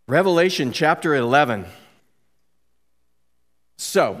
Revelation chapter 11. So,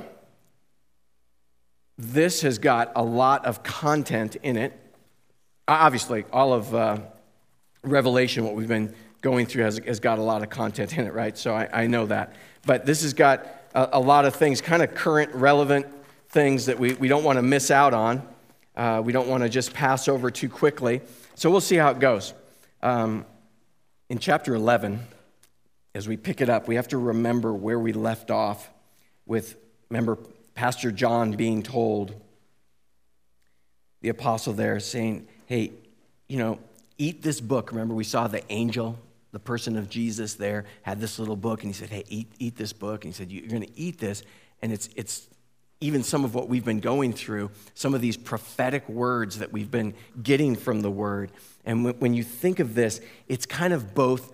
this has got a lot of content in it. Obviously, all of Revelation, what we've been going through, has got a lot of content in it, right? So I know that. But this has got a lot of things, kind of current, relevant things that we don't want to miss out on. We don't want to just pass over too quickly. So we'll see how it goes. In chapter 11, as we pick it up, we have to remember where we left off with, remember, Pastor John being told, the apostle there saying, hey, eat this book. Remember, we saw the angel, the person of Jesus there, had this little book, and he said, hey, eat this book. And he said, you're going to eat this, and it's even some of what we've been going through, some of these prophetic words that we've been getting from the word. And when you think of this, it's kind of both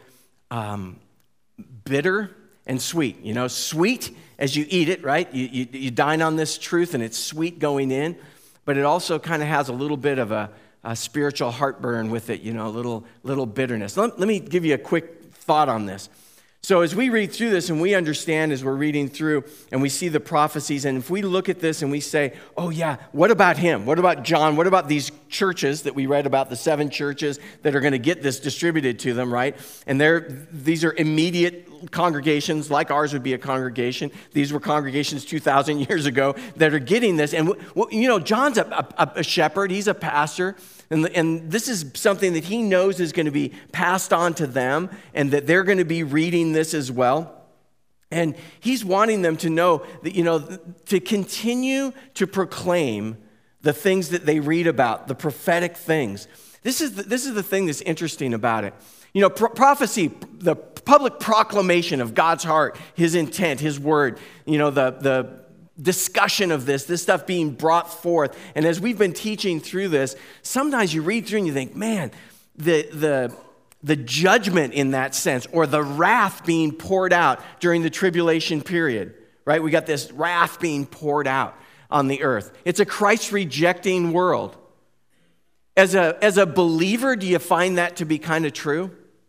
bitter and sweet. Sweet as you eat it, right? You dine on this truth, and it's sweet going in, but it also kind of has a little bit of a spiritual heartburn with it, a little bitterness. Let me give you a quick thought on this. So as we read through this and we understand as we're reading through and we see the prophecies, and if we look at this and we say, oh yeah, what about him? What about John? What about these churches that we read about, the 7 churches that are going to get this distributed to them, right? And these are immediate congregations, like ours would be a congregation. These were congregations 2,000 years ago that are getting this. And, John's a shepherd. He's a pastor. And this is something that he knows is going to be passed on to them and that they're going to be reading this as well. And he's wanting them to know that, to continue to proclaim the things that they read about, the prophetic things. This is the thing that's interesting about it. Prophecy, the public proclamation of God's heart, his intent, his word, the discussion of this stuff being brought forth. And as we've been teaching through this, sometimes you read through and you think, man, the judgment in that sense, or the wrath being poured out during the tribulation period, right? We got this wrath being poured out on the earth. It's a Christ-rejecting world. As a believer, do you find that to be kind of true?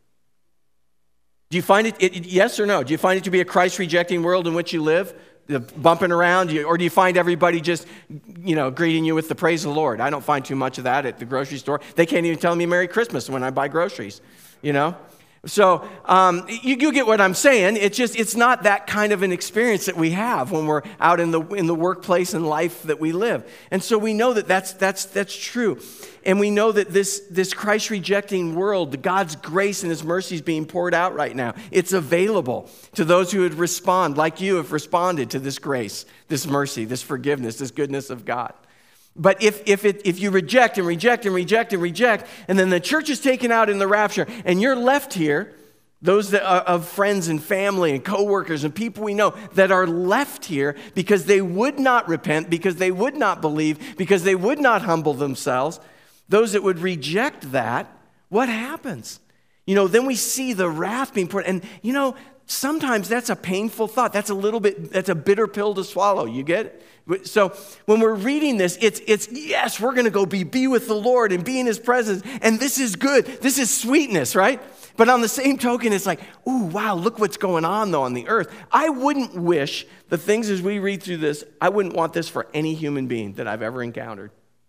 Do you find it, yes or no? Do you find it to be a Christ-rejecting world in which you live? Bumping around, or do you find everybody just, greeting you with the praise of the Lord? I don't find too much of that at the grocery store. They can't even tell me Merry Christmas when I buy groceries, So you get what I'm saying. It's not that kind of an experience that we have when we're out in the workplace and life that we live. And so we know that that's true. And we know that this Christ-rejecting world, God's grace and his mercy is being poured out right now. It's available to those who would respond, like you have responded to this grace, this mercy, this forgiveness, this goodness of God. But if you reject and reject and reject and reject, and then the church is taken out in the rapture, and you're left here, those that are of friends and family and coworkers and people we know that are left here because they would not repent, because they would not believe, because they would not humble themselves, those that would reject that, what happens? Then we see the wrath being poured, and sometimes that's a painful thought. That's a bitter pill to swallow. You get it? So when we're reading this, it's yes, we're going to go be with the Lord and be in his presence. And this is good. This is sweetness, right? But on the same token, it's like, ooh, wow, look what's going on though on the earth. I wouldn't wish the things as we read through this, I wouldn't want this for any human being that I've ever encountered.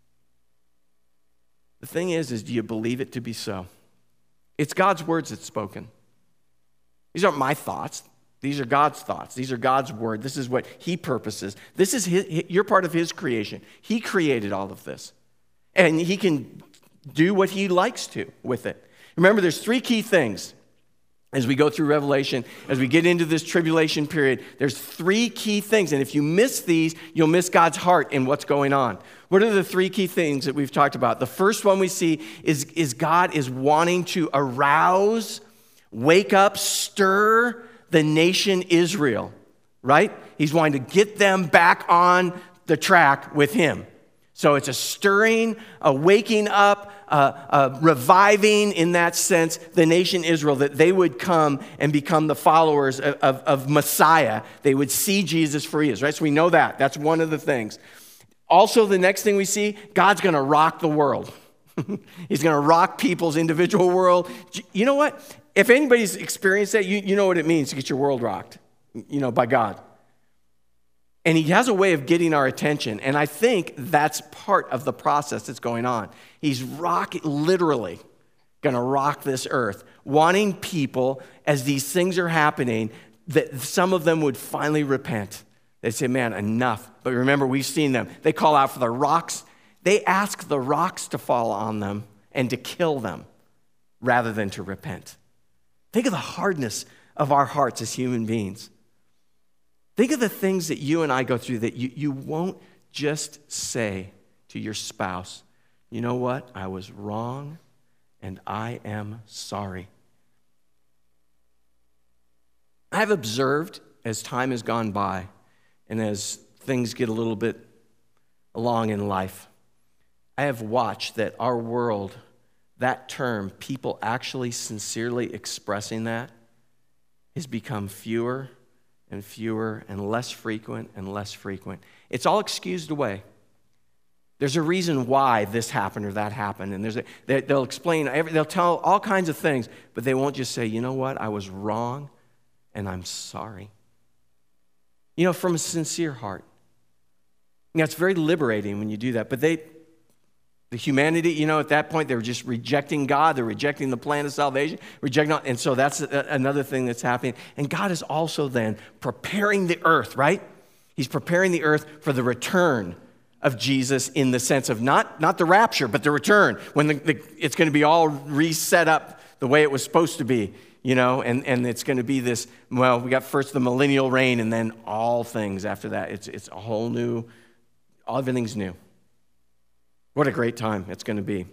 The thing is do you believe it to be so? It's God's words that's spoken. These aren't my thoughts. These are God's thoughts. These are God's word. This is what he purposes. This is you're part of his creation. He created all of this. And he can do what he likes to with it. Remember, there's 3 key things as we go through Revelation, as we get into this tribulation period. There's 3 key things. And if you miss these, you'll miss God's heart in what's going on. What are the 3 key things that we've talked about? The first one we see is God is wanting to arouse, wake up, stir the nation Israel, right? He's wanting to get them back on the track with him. So it's a stirring, a waking up, a reviving in that sense, the nation Israel, that they would come and become the followers of Messiah. They would see Jesus for he is, right? So we know that. That's one of the things. Also, the next thing we see, God's going to rock the world. He's going to rock people's individual world. You know what? If anybody's experienced that, you know what it means to get your world rocked, by God. And he has a way of getting our attention. And I think that's part of the process that's going on. He's literally going to rock this earth, wanting people, as these things are happening, that some of them would finally repent. They say, man, enough. But remember, we've seen them. They call out for the rocks. They ask the rocks to fall on them and to kill them rather than to repent. Think of the hardness of our hearts as human beings. Think of the things that you and I go through that you won't just say to your spouse, you know what? I was wrong and I am sorry. I've observed as time has gone by and as things get a little bit along in life, I have watched that our world, that term, people actually sincerely expressing that, has become fewer and fewer and less frequent and less frequent. It's all excused away. There's a reason why this happened or that happened, and they'll explain, they'll tell all kinds of things, but they won't just say, you know what, I was wrong and I'm sorry. From a sincere heart. It's very liberating when you do that, but the humanity, at that point, they were just rejecting God. They're rejecting the plan of salvation. And so that's another thing that's happening. And God is also then preparing the earth, right? He's preparing the earth for the return of Jesus in the sense of not the rapture, but the return, when it's going to be all reset up the way it was supposed to be, and it's going to be this, we got first the millennial reign and then all things after that. It's a whole new, everything's new. What a great time it's going to be.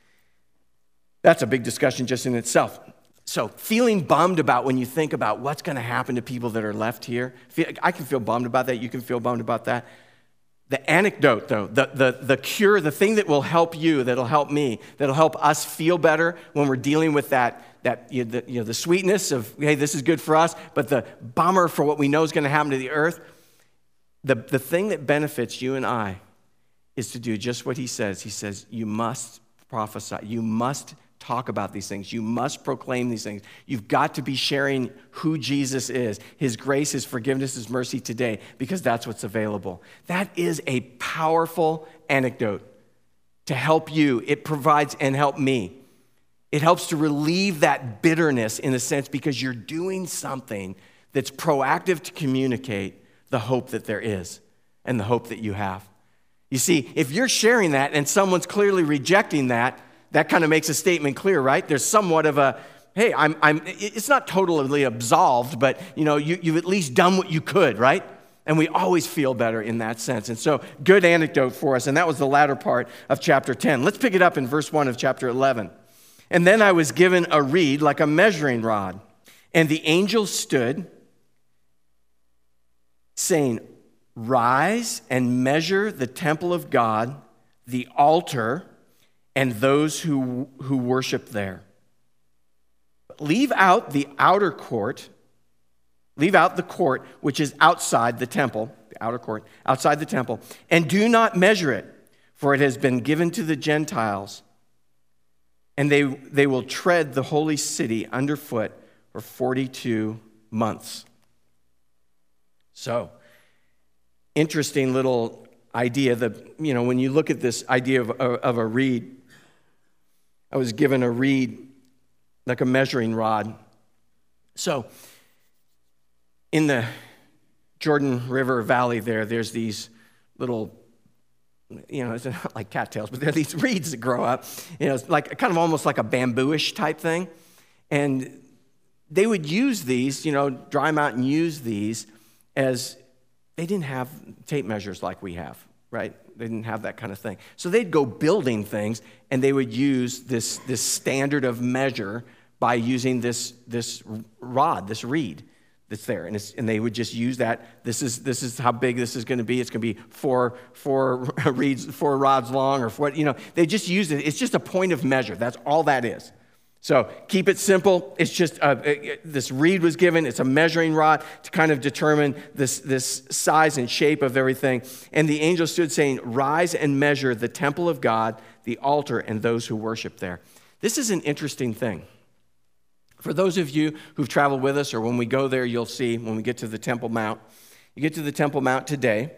That's a big discussion just in itself. So feeling bummed about when you think about what's going to happen to people that are left here, I can feel bummed about that. You can feel bummed about that. The anecdote, though, the cure, the thing that will help you, that'll help me, that'll help us feel better when we're dealing with the sweetness of, hey, this is good for us, but the bummer for what we know is going to happen to the earth, the thing that benefits you and I is to do just what he says. He says, you must prophesy. You must talk about these things. You must proclaim these things. You've got to be sharing who Jesus is, his grace, his forgiveness, his mercy today, because that's what's available. That is a powerful anecdote to help you. It provides and help me. It helps to relieve that bitterness in a sense because you're doing something that's proactive to communicate the hope that there is and the hope that you have. You see, if you're sharing that and someone's clearly rejecting that, that kind of makes a statement clear, right? There's somewhat of a, hey, it's not totally absolved, but you've at least done what you could, right? And we always feel better in that sense. And so, good anecdote for us. And that was the latter part of chapter 10. Let's pick it up in verse 1 of chapter 11. And then I was given a reed like a measuring rod, and the angel stood, saying, rise and measure the temple of God, the altar, and those who worship there. Leave out the outer court, leave out the court which is outside the temple, the outer court, outside the temple, and do not measure it, for it has been given to the Gentiles, and they will tread the holy city underfoot for 42 months. So, interesting little idea that, when you look at this idea of a reed, I was given a reed like a measuring rod. So in the Jordan River Valley there's these little, it's not like cattails, but there are these reeds that grow up. It's like kind of almost like a bamboo-ish type thing. And they would use these, dry them out and use these as, they didn't have tape measures like we have, right? They didn't have that kind of thing. So they'd go building things, and they would use this standard of measure by using this rod, this reed that's there. And they would just use that. This is how big this is going to be. It's going to be four rods long, or they just use it. It's just a point of measure. That's all that is. So keep it simple. It's just this reed was given. It's a measuring rod to kind of determine this size and shape of everything. And the angel stood saying, rise and measure the temple of God, the altar, and those who worship there. This is an interesting thing. For those of you who've traveled with us, or when we go there, you'll see when we get to the Temple Mount. You get to the Temple Mount today,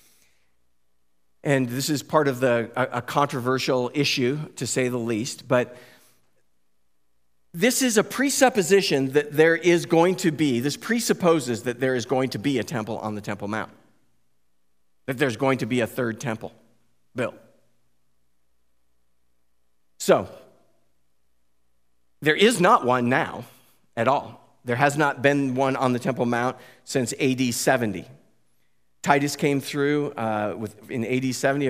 and this is part of a controversial issue, to say the least, but this is a presupposition that there is going to be, this presupposes that there is going to be a temple on the Temple Mount, that there's going to be a third temple built. So, there is not one now at all. There has not been one on the Temple Mount since AD 70. Titus came through in AD 70,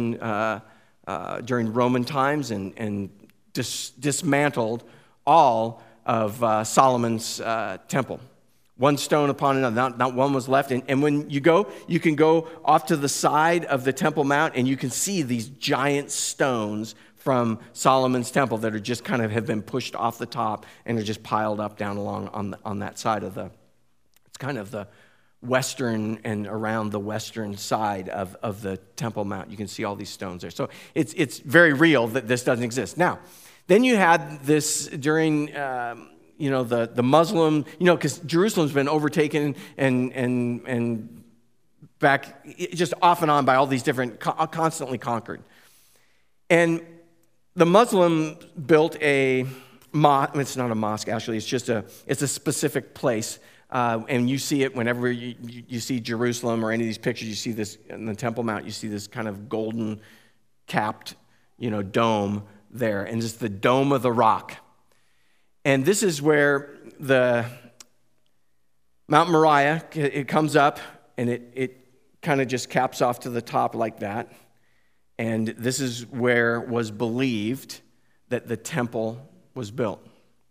during Roman times, and dismantled all of Solomon's temple. One stone upon another, not one was left. And when you go, you can go off to the side of the Temple Mount, and you can see these giant stones from Solomon's temple that are just kind of have been pushed off the top and are just piled up down along on that side of it's kind of the western and around the western side of the Temple Mount. You can see all these stones there. So it's very real that this doesn't exist. Now, then you had this during, the Muslim, because Jerusalem's been overtaken and back, just off and on by all these different, constantly conquered. And the Muslim built a mosque. It's not a mosque, actually. It's a specific place. And you see it whenever you see Jerusalem or any of these pictures. You see this in the Temple Mount. You see this kind of golden capped, dome there. And just the Dome of the Rock. And this is where the Mount Moriah, it comes up and it kind of just caps off to the top like that. And this is where was believed that the temple was built.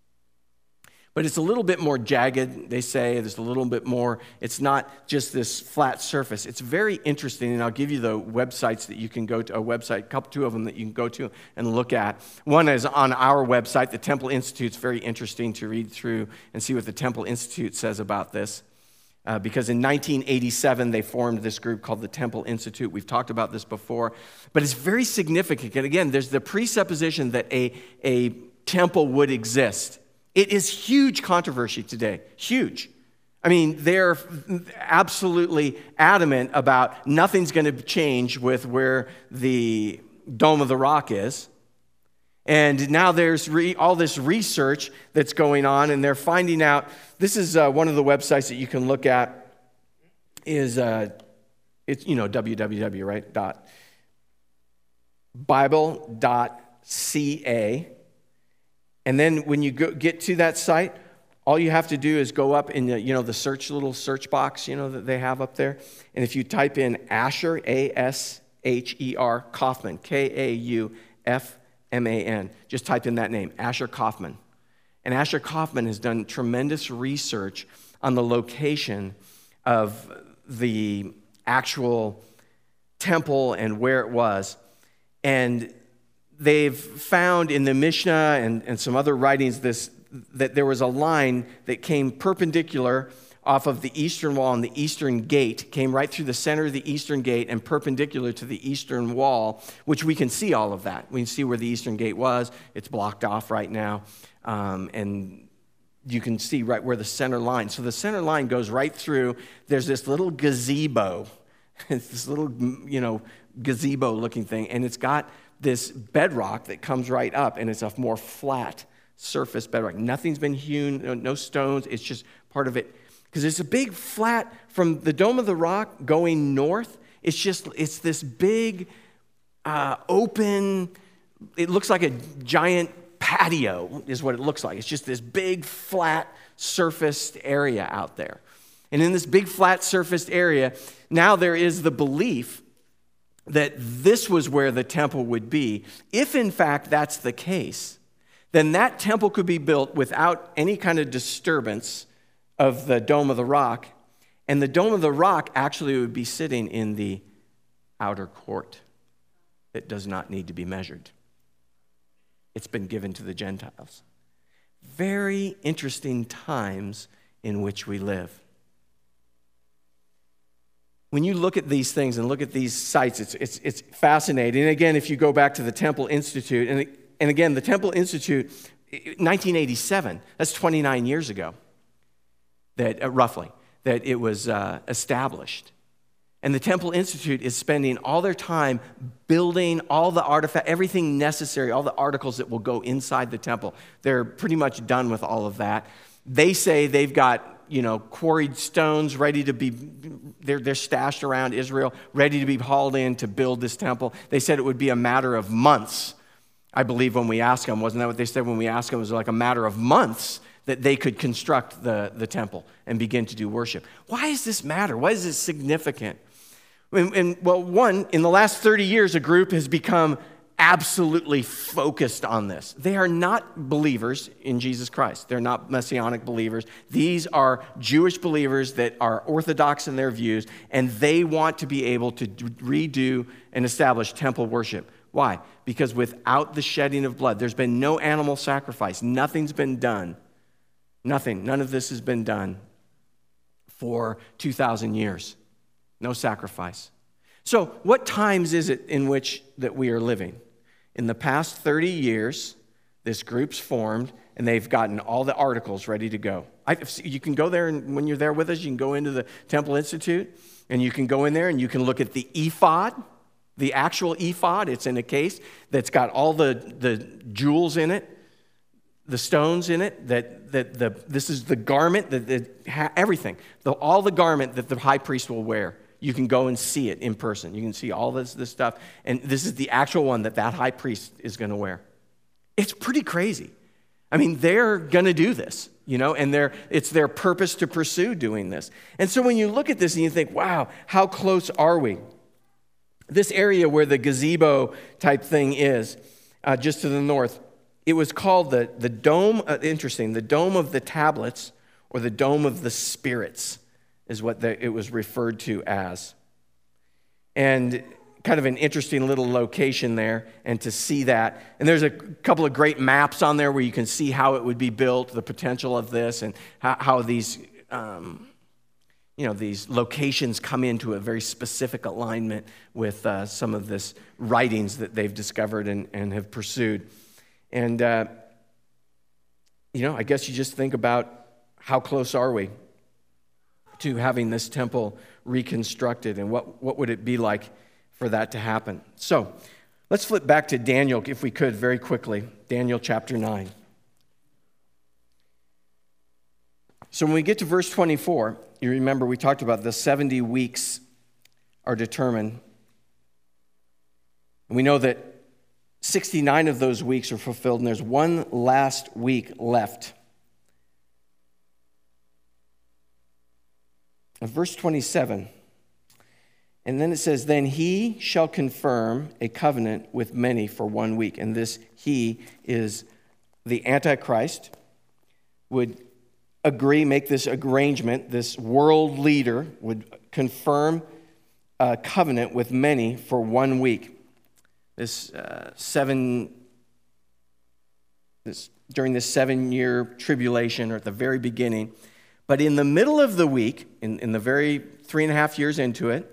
But it's a little bit more jagged, they say. There's a little bit more. It's not just this flat surface. It's very interesting, and I'll give you the websites that you can go to, two of them that you can go to and look at. One is on our website, the Temple Institute's very interesting to read through and see what the Temple Institute says about this. Because in 1987, they formed this group called the Temple Institute. We've talked about this before. But it's very significant. And again, there's the presupposition that a temple would exist. It is huge controversy today. Huge. I mean, they're absolutely adamant about nothing's going to change with where the Dome of the Rock is. And now there's all this research that's going on, and they're finding out. This is one of the websites that you can look at. It's www, right? Bible.ca. And then when you get to that site, all you have to do is go up in the little search box that they have up there, and if you type in Asher, Asher Kaufman, Kaufman, just type in that name, Asher Kaufman. And Asher Kaufman has done tremendous research on the location of the actual temple and where it was. And they've found in the Mishnah and some other writings that there was a line that came perpendicular off of the eastern wall, and the eastern gate came right through the center of the eastern gate and perpendicular to the eastern wall, which we can see all of that. We can see where the eastern gate was. It's blocked off right now. And you can see right where the center line. So the center line goes right through. There's this little gazebo. It's this little, gazebo-looking thing. And it's got this bedrock that comes right up, and it's a more flat surface bedrock. Nothing's been hewn, no stones. It's just part of it. Because it's a big flat, from the Dome of the Rock going north, it's this big, open, it looks like a giant patio is what it looks like. It's just this big, flat, surfaced area out there. And in this big, flat, surfaced area, now there is the belief that this was where the temple would be. If, in fact, that's the case, then that temple could be built without any kind of disturbance of the Dome of the Rock, and the Dome of the Rock actually would be sitting in the outer court that does not need to be measured. It's been given to the Gentiles. Very interesting times in which we live. When you look at these things and look at these sites, it's fascinating. And again, if you go back to the Temple Institute, and again, the Temple Institute 1987, that's 29 years ago, that roughly, that it was established. And the Temple Institute is spending all their time building all the artifacts, everything necessary, all the articles that will go inside the temple. They're pretty much done with all of that. They say they've got, quarried stones ready to be, they're stashed around Israel, ready to be hauled in to build this temple. They said it would be a matter of months, I believe, when we asked them. Wasn't that what they said when we asked them? It was like a matter of months that they could construct the temple and begin to do worship. Why does this matter? Why is this significant? Well, one, in the last 30 years, a group has become absolutely focused on this. They are not believers in Jesus Christ. They're not Messianic believers. These are Jewish believers that are orthodox in their views, and they want to be able to redo and establish temple worship. Why? Because without the shedding of blood, there's been no animal sacrifice. Nothing's been done. Nothing. None of this has been done for 2,000 years. No sacrifice. So what times is it in which that we are living? In the past 30 years, this group's formed, and they've gotten all the articles ready to go. You can go there, and when you're there with us, you can go into the Temple Institute, and you can go in there, and you can look at the ephod, the actual ephod. It's in a case that's got all the jewels in it, the stones in it, this is the garment, everything, all the garment that the high priest will wear. You can go and see it in person. You can see all this stuff. And this is the actual one that high priest is going to wear. It's pretty crazy. I mean, they're going to do this, and it's their purpose to pursue doing this. And so when you look at this and you think, wow, how close are we? This area where the gazebo type thing is, just to the north, it was called the Dome, the Dome of the Tablets, or the Dome of the Spirits, is what it was referred to as. And kind of an interesting little location there, and to see that. And there's a couple of great maps on there where you can see how it would be built, the potential of this, and how these, these locations come into a very specific alignment with some of this writings that they've discovered and have pursued. And, I guess you just think about how close are we to having this temple reconstructed, and what would it be like for that to happen? So let's flip back to Daniel, if we could, very quickly. Daniel chapter 9. So when we get to verse 24, you remember we talked about the 70 weeks are determined. And we know that 69 of those weeks are fulfilled, and there's one last week left. Verse 27, and then it says, then he shall confirm a covenant with many for 1 week. And this he is the Antichrist, would agree, make this arrangement. This world leader would confirm a covenant with many for 1 week. During this 7-year tribulation, or at the very beginning. But in the middle of the week, in the very 3.5 years into it,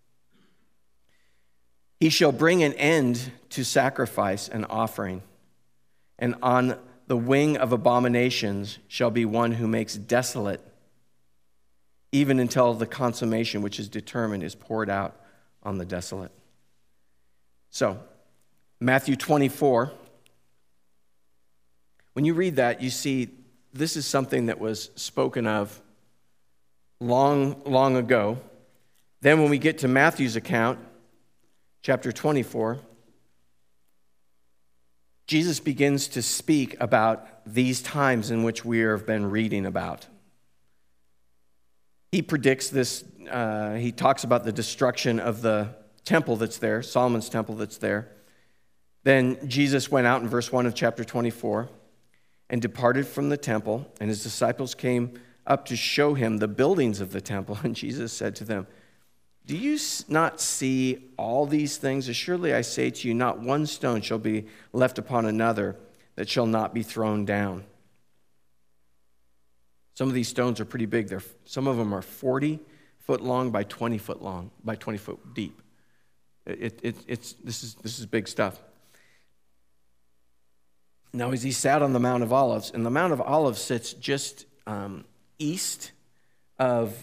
he shall bring an end to sacrifice and offering. And on the wing of abominations shall be one who makes desolate, even until the consummation which is determined is poured out on the desolate. So, Matthew 24, when you read that, you see this is something that was spoken of long, long ago. Then when we get to Matthew's account, chapter 24, Jesus begins to speak about these times in which we have been reading about. He predicts this, he talks about the destruction of the temple that's there, Solomon's temple that's there. Then Jesus went out in verse 1 of chapter 24 and departed from the temple, and his disciples came up to show him the buildings of the temple. And Jesus said to them, do you not see all these things? Assuredly I say to you, not one stone shall be left upon another that shall not be thrown down. Some of these stones are pretty big. Some of them are 40 foot long by 20 foot long, by 20 foot deep. This is big stuff. Now, as he sat on the Mount of Olives, and the Mount of Olives sits just east of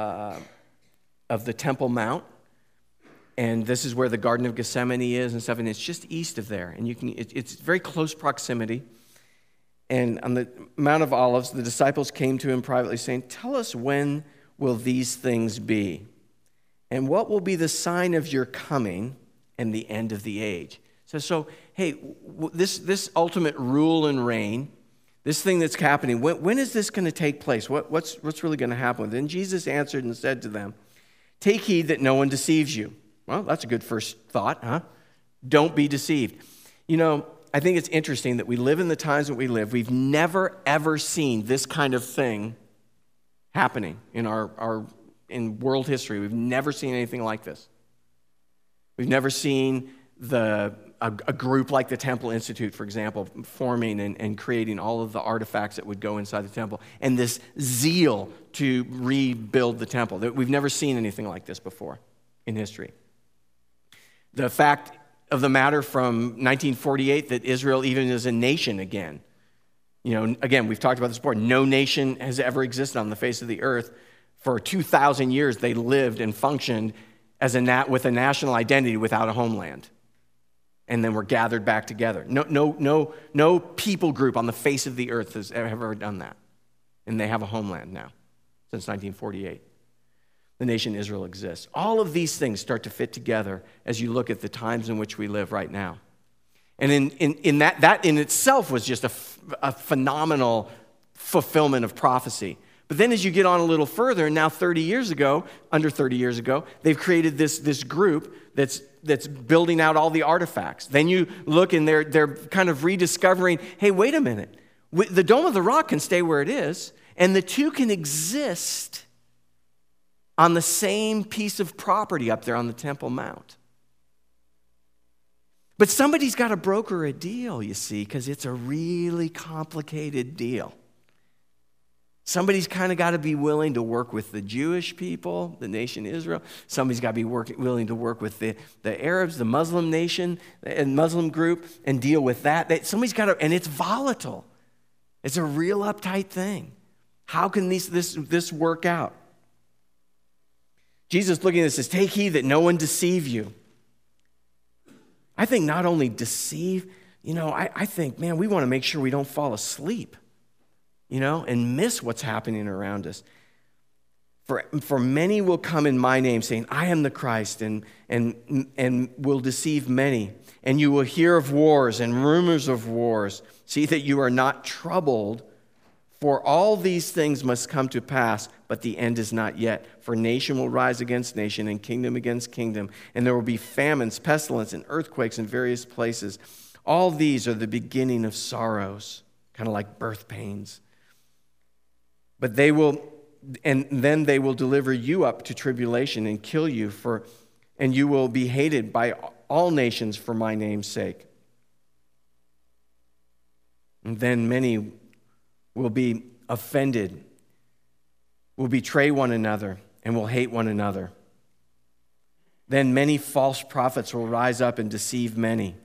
the Temple Mount, and this is where the Garden of Gethsemane is and stuff, and it's just east of there, and it's very close proximity. And on the Mount of Olives, the disciples came to him privately, saying, "Tell us, when will these things be? And what will be the sign of your coming and the end of the age?" So hey, this ultimate rule and reign, this thing that's happening, when is this going to take place? What's really going to happen? Then Jesus answered and said to them, "Take heed that no one deceives you." Well, that's a good first thought, huh? Don't be deceived. You know, I think it's interesting that we live in the times that we live. We've never, ever seen this kind of thing happening in in world history. We've never seen anything like this. We've never seen a group like the Temple Institute, for example, forming and creating all of the artifacts that would go inside the temple, and this zeal to rebuild the temple. We've never seen anything like this before in history. The fact of the matter from 1948 that Israel even is a nation again. You know, again, we've talked about this before. No nation has ever existed on the face of the earth. For 2,000 years, they lived and functioned with a national identity without a homeland. And then were gathered back together. No people group on the face of the earth has ever done that. And they have a homeland now, since 1948. The nation Israel exists. All of these things start to fit together as you look at the times in which we live right now. And in that in itself was just a phenomenal fulfillment of prophecy. But then as you get on a little further, now under 30 years ago, they've created this group that's building out all the artifacts. Then you look and they're kind of rediscovering, hey, wait a minute. The Dome of the Rock can stay where it is, and the two can exist on the same piece of property up there on the Temple Mount. But somebody's got to broker a deal, you see, because it's a really complicated deal. Somebody's kind of got to be willing to work with the Jewish people, the nation Israel. Somebody's got to be willing to work with the Arabs, the Muslim nation, and Muslim group, and deal with that. Somebody's got to, and it's volatile. It's a real uptight thing. How can this work out? Jesus looking at this says, "Take heed that no one deceive you." I think not only deceive, I think, man, we want to make sure we don't fall asleep, and miss what's happening around us. For many will come in my name saying, "I am the Christ," and will deceive many. And you will hear of wars and rumors of wars. See that you are not troubled, for all these things must come to pass, but the end is not yet. For nation will rise against nation and kingdom against kingdom, and there will be famines, pestilence, and earthquakes in various places. All these are the beginning of sorrows, kind of like birth pains. But then they will deliver you up to tribulation and kill you, and you will be hated by all nations for my name's sake. And then many will be offended, will betray one another, and will hate one another. Then many false prophets will rise up and deceive many.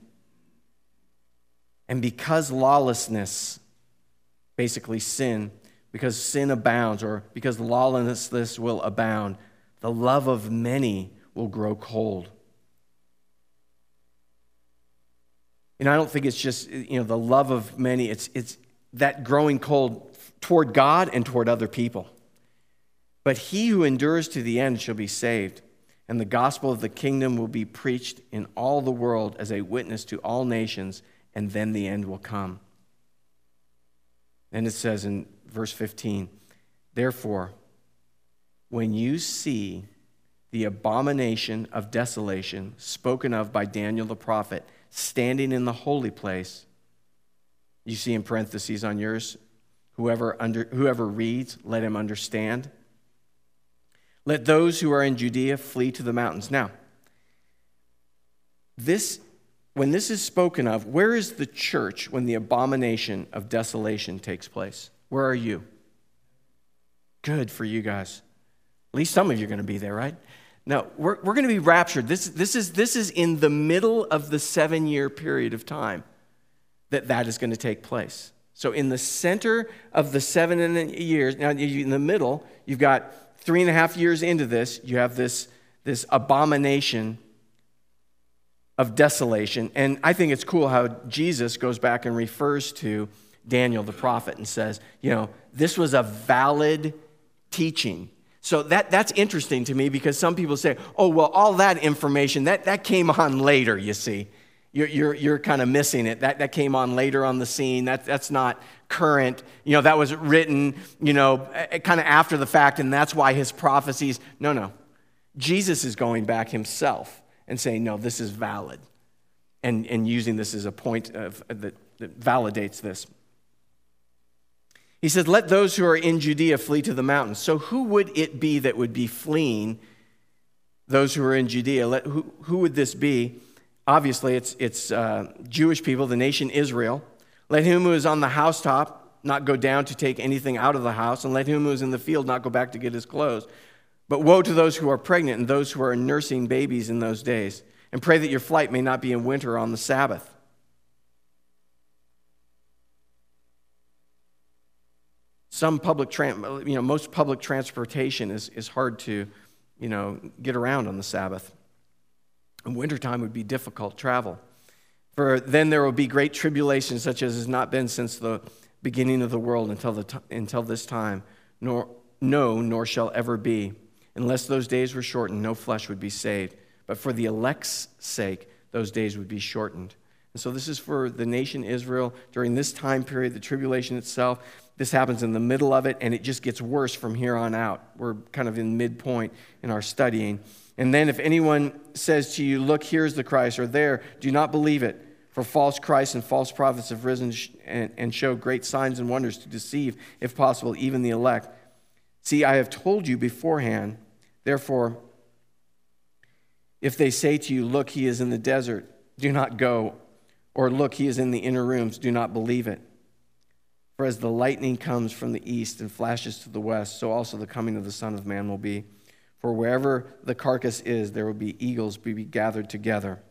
And because lawlessness, basically sin, because sin abounds, or because lawlessness will abound, the love of many will grow cold. And I don't think it's just, the love of many, it's that growing cold toward God and toward other people. But he who endures to the end shall be saved, and the gospel of the kingdom will be preached in all the world as a witness to all nations, and then the end will come. And it says in verse 15, "Therefore, when you see the abomination of desolation spoken of by Daniel the prophet standing in the holy place," you see in parentheses on yours, whoever reads, let him understand. "Let those who are in Judea flee to the mountains." Now, when this is spoken of, where is the church when the abomination of desolation takes place? Where are you? Good for you guys. At least some of you are going to be there, right? Now, we're going to be raptured. This is in the middle of the 7-year period of time that is going to take place. So in the center of the 7 years, now in the middle, you've got 3.5 years into this, you have this abomination of desolation. And I think it's cool how Jesus goes back and refers to Daniel the prophet and says, this was a valid teaching. So that's interesting to me, because some people say, oh, well, all that information, that came on later, you see. You're kind of missing it. That came on later on the scene. That's not current. That was written, kind of after the fact, and that's why his prophecies. No. Jesus is going back himself and saying, no, this is valid, and using this as a point that validates this. He says, let those who are in Judea flee to the mountains. So who would it be that would be fleeing those who are in Judea? Who would this be? Obviously, it's Jewish people, the nation Israel. Let him who is on the housetop not go down to take anything out of the house, and let him who is in the field not go back to get his clothes. But woe to those who are pregnant and those who are nursing babies in those days. And pray that your flight may not be in winter on the Sabbath. Most public transportation is hard to, get around on the Sabbath. In wintertime would be difficult travel. For then there will be great tribulation, such as has not been since the beginning of the world until this time, nor shall ever be. Unless those days were shortened, no flesh would be saved. But for the elect's sake, those days would be shortened. And so this is for the nation Israel during this time period, the tribulation itself. This happens in the middle of it, and it just gets worse from here on out. We're kind of in midpoint in our studying. And then if anyone says to you, look, here's the Christ, or there, do not believe it. For false Christs and false prophets have risen and show great signs and wonders to deceive, if possible, even the elect. See, I have told you beforehand. Therefore, if they say to you, look, he is in the desert, do not go. Or look, he is in the inner rooms, do not believe it. For as the lightning comes from the east and flashes to the west, so also the coming of the Son of Man will be. For wherever the carcass is, there will be eagles be gathered together.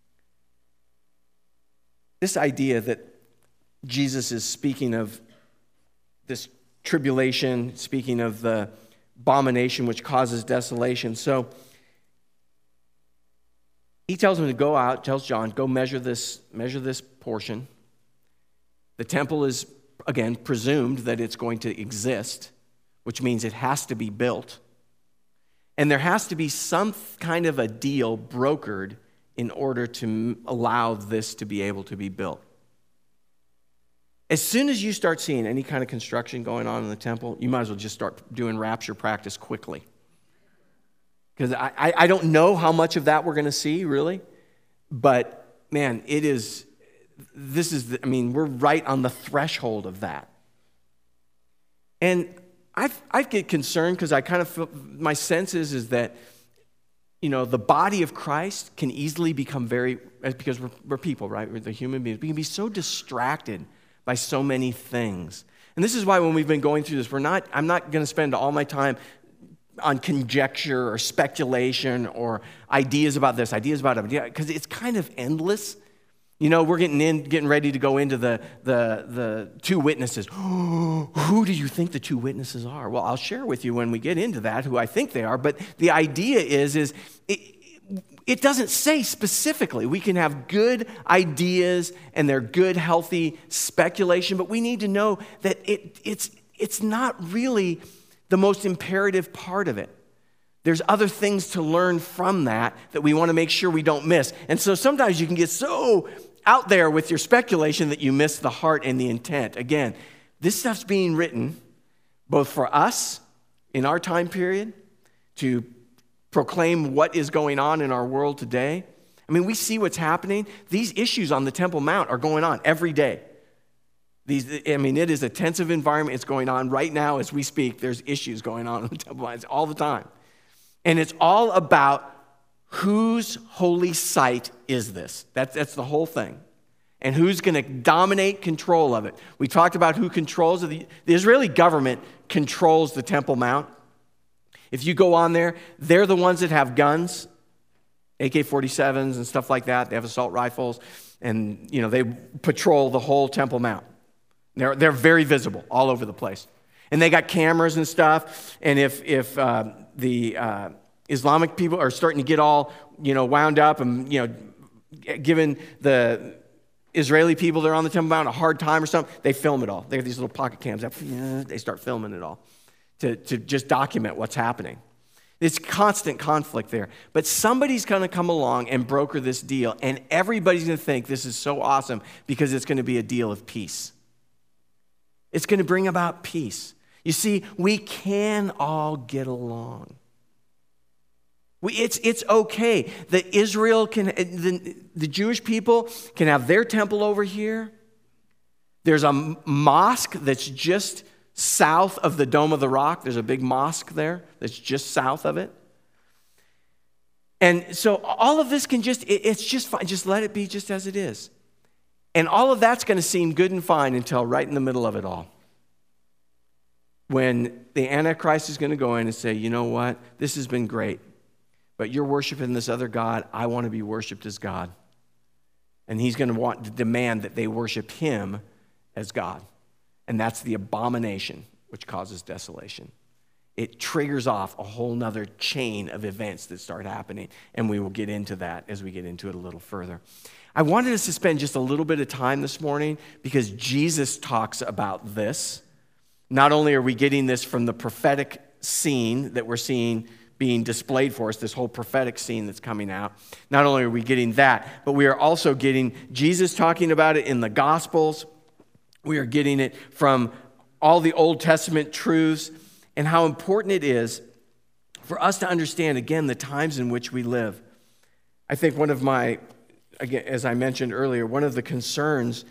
This idea that Jesus is speaking of this tribulation, speaking of the abomination which causes desolation. So he tells him to go out, tells John, go measure this portion. The temple is, again, presumed that it's going to exist, which means it has to be built. And there has to be some kind of a deal brokered in order to allow this to be able to be built. As soon as you start seeing any kind of construction going on in the temple, you might as well just start doing rapture practice quickly. Because I don't know how much of that we're going to see, really. But, man, we're right on the threshold of that. And I get concerned because I kind of feel, my sense is that, the body of Christ can easily become because we're people, right? We're the human beings. We can be so distracted by so many things. And this is why when we've been going through this, I'm not going to spend all my time on conjecture or speculation or ideas about this, ideas about it, because it's kind of endless. We're getting ready to go into the two witnesses. Who do you think the two witnesses are? Well, I'll share with you when we get into that who I think they are. But the idea is it doesn't say specifically. We can have good ideas and they're good, healthy speculation, but we need to know that it's not really the most imperative part of it. There's other things to learn from that we want to make sure we don't miss. And so sometimes you can get so out there with your speculation that you miss the heart and the intent. Again, this stuff's being written both for us in our time period to proclaim what is going on in our world today. We see what's happening. These issues on the Temple Mount are going on every day. It is a tensive environment. It's going on right now as we speak. There's issues going on the Temple Mount all the time. And it's all about whose holy site is this. That's the whole thing. And who's going to dominate control of it. We talked about who controls it. The Israeli government controls the Temple Mount. If you go on there, they're the ones that have guns, AK-47s and stuff like that. They have assault rifles. and they patrol the whole Temple Mount. They're very visible all over the place. And they got cameras and stuff, and if the Islamic people are starting to get all, wound up and, giving the Israeli people that are on the Temple Mount a hard time or something, they film it all. They have these little pocket cams. They start filming it all to just document what's happening. It's constant conflict there. But somebody's going to come along and broker this deal, and everybody's going to think this is so awesome because it's going to be a deal of peace. It's going to bring about peace. You see, we can all get along. It's okay that Israel can, the Jewish people can have their temple over here. There's a mosque that's just south of the Dome of the Rock. There's a big mosque there that's just south of it. And so all of this it's just fine. Just let it be just as it is. And all of that's going to seem good and fine until right in the middle of it all, when the Antichrist is going to go in and say, you know what, this has been great, but you're worshiping this other God. I want to be worshiped as God. And he's going to demand that they worship him as God. And that's the abomination which causes desolation. It triggers off a whole nother chain of events that start happening. And we will get into that as we get into it a little further. I wanted us to spend just a little bit of time this morning because Jesus talks about this. Not only are we getting this from the prophetic scene that we're seeing being displayed for us, this whole prophetic scene that's coming out, not only are we getting that, but we are also getting Jesus talking about it in the Gospels. We are getting it from all the Old Testament truths and how important it is for us to understand, again, the times in which we live. I think one of my, again, as I mentioned earlier, one of the concerns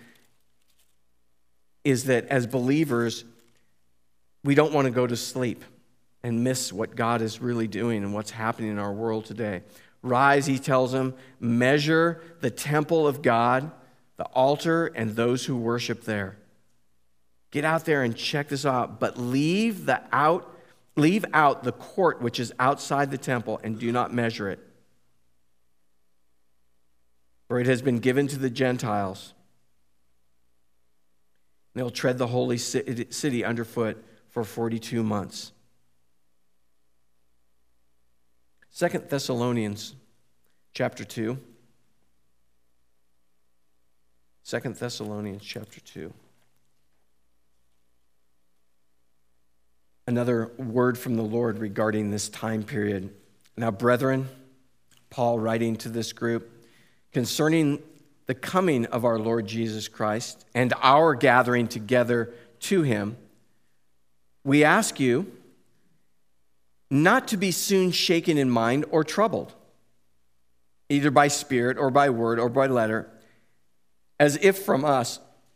is that as believers, we don't want to go to sleep and miss what God is really doing and what's happening in our world today. Rise, he tells them, measure the temple of God, the altar, and those who worship there. Get out there and check this out, but leave out the court which is outside the temple and do not measure it. For it has been given to the Gentiles. They'll tread the holy city underfoot for 42 months. 2 Thessalonians chapter 2. 2 Thessalonians chapter 2. Another word from the Lord regarding this time period. Now, brethren, Paul writing to this group, concerning the coming of our Lord Jesus Christ and our gathering together to him, we ask you not to be soon shaken in mind or troubled, either by spirit or by word or by letter, as if from us,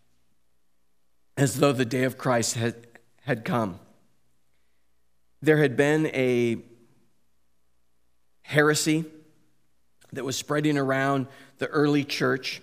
as though the day of Christ had come. There had been a heresy that was spreading around the early church.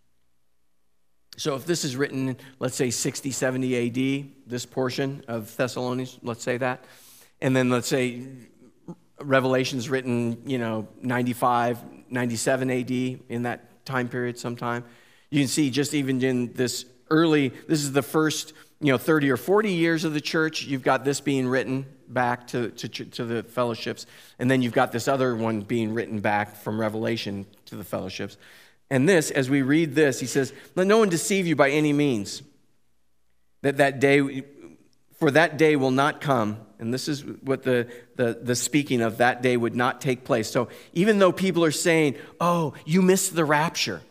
So if this is written, let's say 60, 70 AD, this portion of Thessalonians, let's say that, and then let's say Revelation's written, 95, 97 AD, in that time period sometime. You can see just even in this this is the first, 30 or 40 years of the church, you've got this being written back to the fellowships, and then you've got this other one being written back from Revelation to the fellowships. And this, as we read this, he says, let no one deceive you by any means, that day, for that day will not come. And this is what the speaking of that day would not take place. So even though people are saying, oh, you missed the rapture,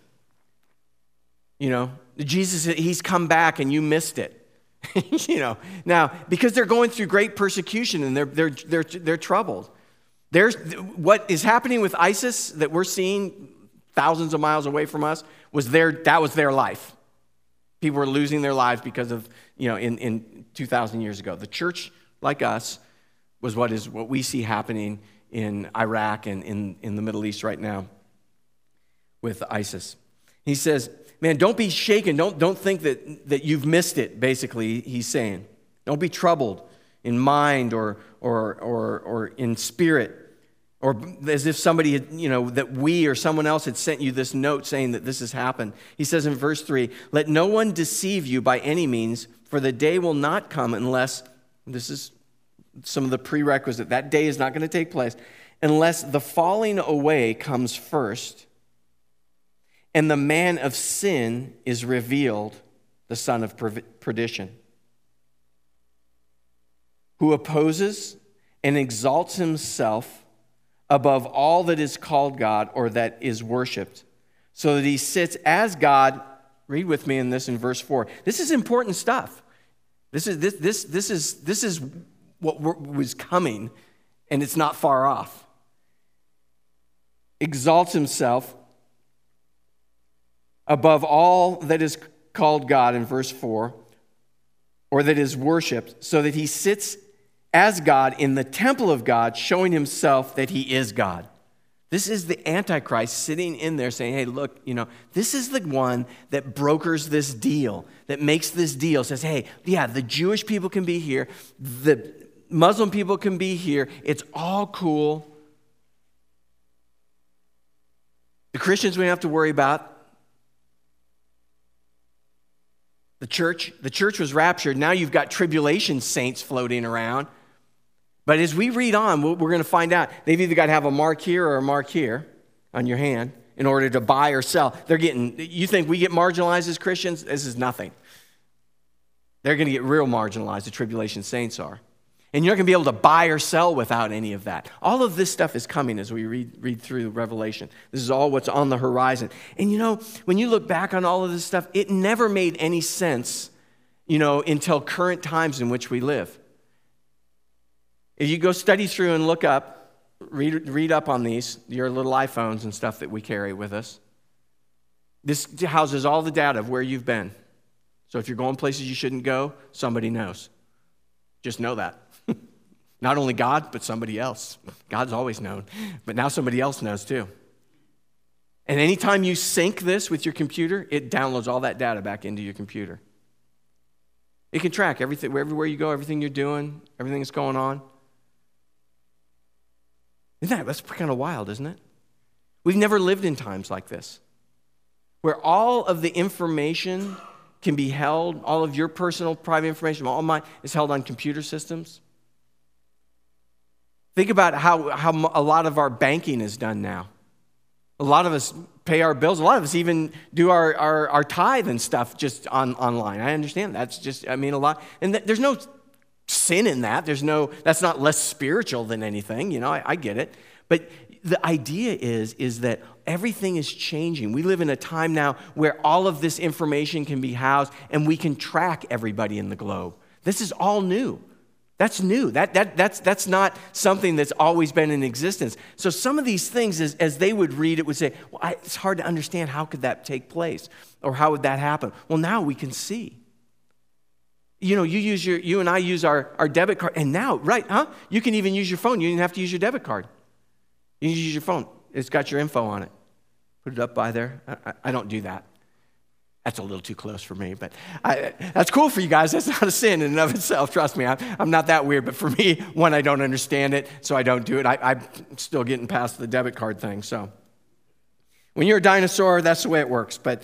Jesus, he's come back and you missed it. Now, because they're going through great persecution and they're troubled. There's what is happening with ISIS that we're seeing thousands of miles away from us that was their life. People were losing their lives because of, in 2,000 years ago. The church, like us, was what we see happening in Iraq and in the Middle East right now with ISIS. He says, man, don't be shaken. Don't think that you've missed it, basically, he's saying. Don't be troubled in mind or in spirit. Or as if somebody had, that we or someone else had sent you this note saying that this has happened. He says in verse 3, let no one deceive you by any means, for the day will not come unless, this is some of the prerequisite, that day is not going to take place, unless the falling away comes first, and the man of sin is revealed, the son of perdition, who opposes and exalts himself above all that is called God or that is worshiped, so that he sits as God. Read with me in this in verse 4. This is important stuff. This is what was coming, and it's not far off. Exalts himself above all that is called God in verse 4, or that is worshiped, so that he sits as God in the temple of God, showing himself that he is God. This is the Antichrist sitting in there saying, hey, look, this is the one that brokers this deal, that makes this deal, says, hey, yeah, the Jewish people can be here, the Muslim people can be here, it's all cool. The Christians we don't have to worry about. The church was raptured. Now you've got tribulation saints floating around. But as we read on, we're going to find out they've either got to have a mark here or a mark here on your hand in order to buy or sell. You think we get marginalized as Christians? This is nothing. They're going to get real marginalized, the tribulation saints are. And you're not going to be able to buy or sell without any of that. All of this stuff is coming as we read through Revelation. This is all what's on the horizon. And when you look back on all of this stuff, it never made any sense, until current times in which we live. If you go study through and look up, read up on these, your little iPhones and stuff that we carry with us. This houses all the data of where you've been. So if you're going places you shouldn't go, somebody knows. Just know that. Not only God, but somebody else. God's always known, but now somebody else knows too. And anytime you sync this with your computer, it downloads all that data back into your computer. It can track everything, everywhere you go, everything you're doing, everything that's going on. That's kind of wild, isn't it? We've never lived in times like this, where all of the information can be held, all of your personal private information, all mine, is held on computer systems. Think about how a lot of our banking is done now. A lot of us pay our bills. A lot of us even do our tithe and stuff just online. I understand that's just, a lot. And there's no sin in that. That's not less spiritual than anything. I get it. But the idea is that everything is changing. We live in a time now where all of this information can be housed and we can track everybody in the globe. This is all new. That's new. That's not something that's always been in existence. So some of these things, as they would read it, would say, well, it's hard to understand how could that take place or how would that happen? Well, now we can see. You and I use our debit card, and now, right, you can even use your phone. You don't have to use your debit card. You can use your phone. It's got your info on it. Put it up by there. I don't do that. That's a little too close for me, but that's cool for you guys. That's not a sin in and of itself. Trust me, I'm not that weird. But for me, one, I don't understand it, so I don't do it. I'm still getting past the debit card thing. So when you're a dinosaur, that's the way it works. But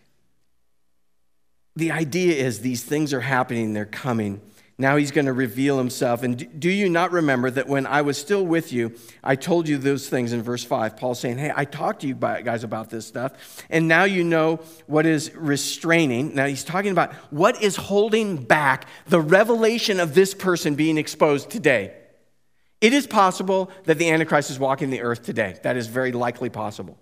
the idea is these things are happening. They're coming. Now he's going to reveal himself. And do you not remember that when I was still with you, I told you those things in verse 5? Paul's saying, hey, I talked to you guys about this stuff. And now you know what is restraining. Now he's talking about what is holding back the revelation of this person being exposed today. It is possible that the Antichrist is walking the earth today. That is very likely possible.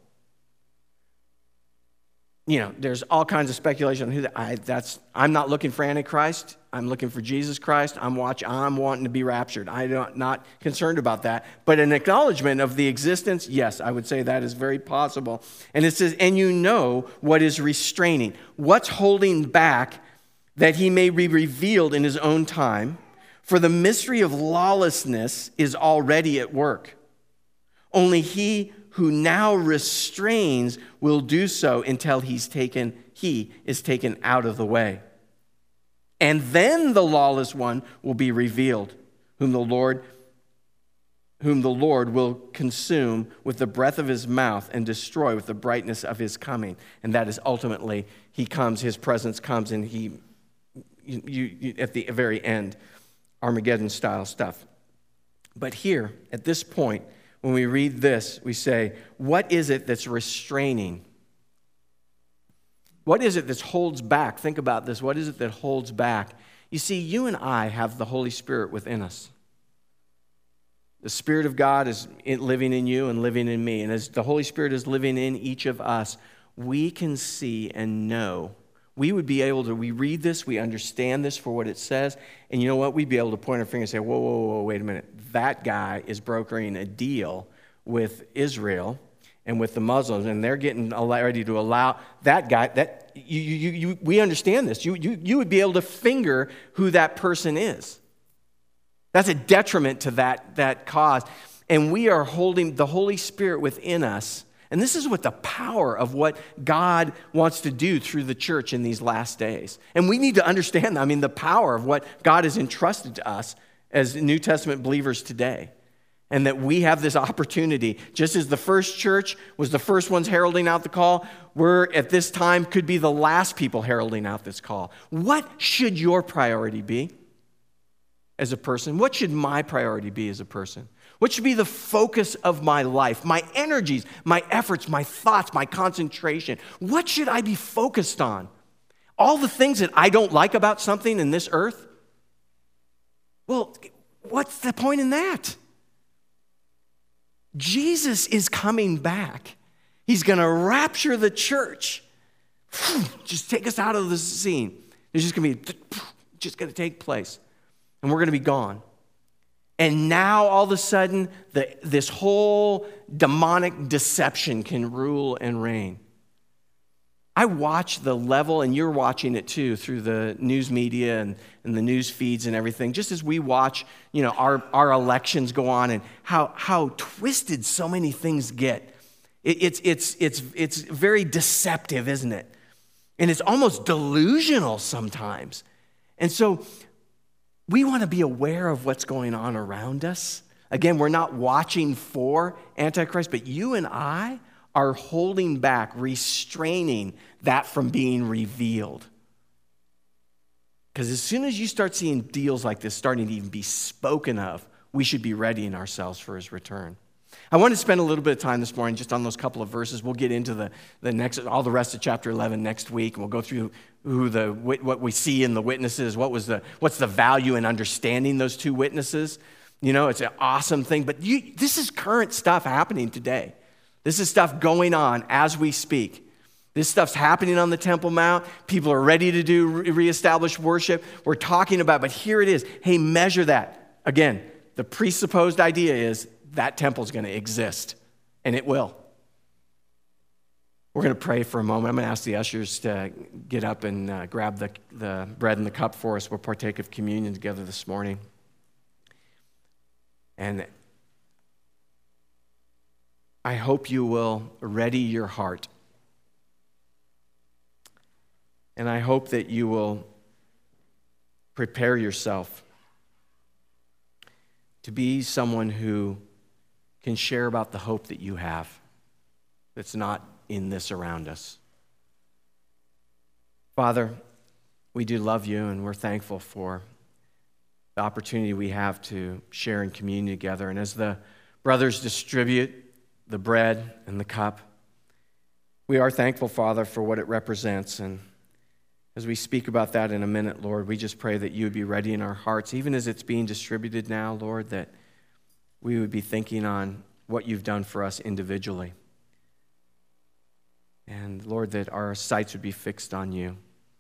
There's all kinds of speculation on who I'm not looking for Antichrist. I'm looking for Jesus Christ. I'm wanting to be raptured. I'm not concerned about that. But an acknowledgement of the existence, yes, I would say that is very possible. And it says, and you know what is restraining. What's holding back that he may be revealed in his own time? For the mystery of lawlessness is already at work. Only he who now restrains will do so until he is taken out of the way. And then the lawless one will be revealed, whom the Lord whom the Lord will consume with the breath of his mouth and destroy with the brightness of his coming. And that is ultimately, he comes, his presence comes, and you at the very end, Armageddon-style stuff. But here, at this point, when we read this, we say, what is it that's restraining? What is it that holds back? Think about this. What is it that holds back? You see, you and I have the Holy Spirit within us. The Spirit of God is living in you and living in me. And as the Holy Spirit is living in each of us, we can see and know. We read this, we understand this for what it says, and you know what? We'd be able to point our finger and say, whoa, wait a minute. That guy is brokering a deal with Israel and with the Muslims, and they're getting ready to allow that guy, we understand this. You would be able to finger who that person is. That's a detriment to that cause. And we are holding the Holy Spirit within us. And this is what the power of what God wants to do through the church in these last days. And we need to understand, the power of what God has entrusted to us as New Testament believers today. And that we have this opportunity, just as the first church was the first ones heralding out the call, we're at this time could be the last people heralding out this call. What should your priority be as a person? What should my priority be as a person? What should be the focus of my life, my energies, my efforts, my thoughts, my concentration? What should I be focused on? All the things that I don't like about something in this earth? Well, what's the point in that? Jesus is coming back. He's going to rapture the church. Just take us out of the scene. It's just going to take place. And we're going to be gone. And now, all of a sudden, this whole demonic deception can rule and reign. I watch the level, and you're watching it too, through the news media and the news feeds and everything, just as we watch, our elections go on and how twisted so many things get. It's very deceptive, isn't it? And it's almost delusional sometimes. And so, we want to be aware of what's going on around us. Again, we're not watching for Antichrist, but you and I are holding back, restraining that from being revealed. Because as soon as you start seeing deals like this starting to even be spoken of, we should be readying ourselves for his return. I want to spend a little bit of time this morning just on those couple of verses. We'll get into all the rest of chapter 11 next week, and we'll go through what we see in the witnesses. What's the value in understanding those two witnesses? It's an awesome thing. But this is current stuff happening today. This is stuff going on as we speak. This stuff's happening on the Temple Mount. People are ready to do reestablish worship. We're talking about, but here it is. Hey, measure that. Again, the presupposed idea is that temple's going to exist, and it will. We're going to pray for a moment. I'm going to ask the ushers to get up and grab the bread and the cup for us. We'll partake of communion together this morning. And I hope you will ready your heart. And I hope that you will prepare yourself to be someone who can share about the hope that you have that's not in this around us. Father, we do love you, and we're thankful for the opportunity we have to share in communion together. And as the brothers distribute the bread and the cup, we are thankful, Father, for what it represents. And as we speak about that in a minute, Lord, we just pray that you would be ready in our hearts, even as it's being distributed now, Lord, that we would be thinking on what you've done for us individually. And Lord, that our sights would be fixed on you.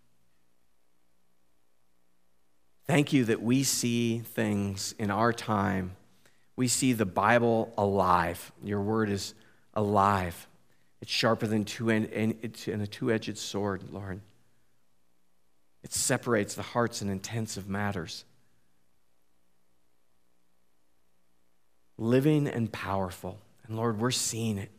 Thank you that we see things in our time. We see the Bible alive. Your word is alive. It's sharper than a two-edged sword, Lord. It separates the hearts and intents of matters. Living and powerful. And Lord, we're seeing it.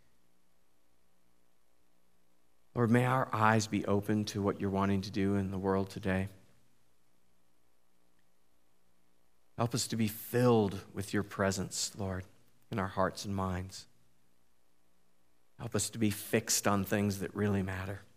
Lord, may our eyes be open to what you're wanting to do in the world today. Help us to be filled with your presence, Lord, in our hearts and minds. Help us to be fixed on things that really matter.